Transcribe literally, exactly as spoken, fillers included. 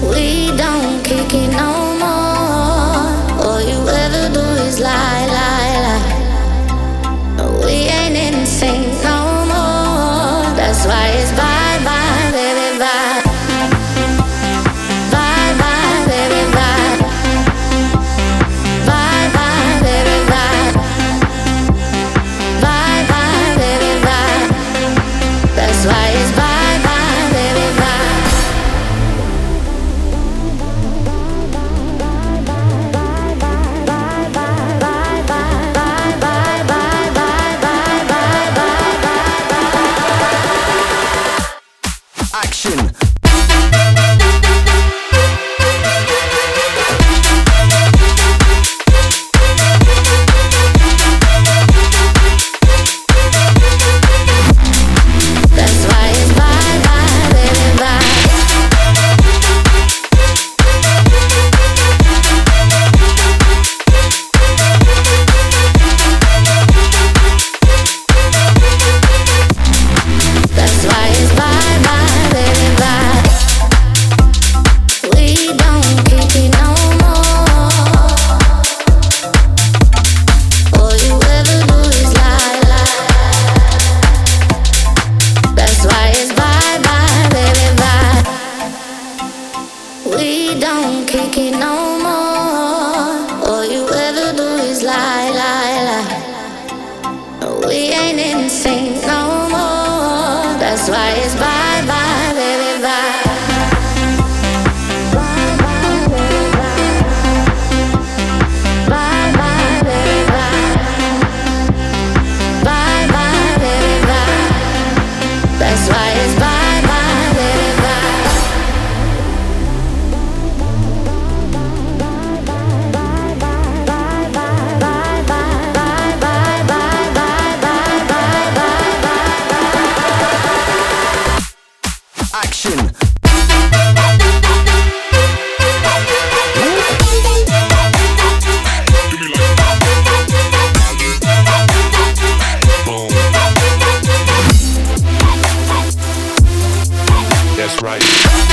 We don't kick it no more. All you ever do is lie, lie, lie. We ain't insane no more. That's why it's bye, bye, baby, bye. Bye, bye, baby, bye. Bye, bye, baby, bye. Bye, bye, baby, bye. That's why it's bye, bye, baby, bye. Action. That's why it's bye, bye, baby, bye. That's why it's bye, bye, baby, bye. We don't kick it no more. All you ever do is lie, lie. That's why it's bye, bye, baby, bye. We don't kick it no more. All you ever do is lie, lie, lie. We ain't insane no more. That's why it's bye, bye, baby, bye. Bye, bye, baby, bye. Bye, bye, baby, bye. Bye, bye, baby, bye. That's why it's bye, bye, baby, bye. Action. Boom. That's right.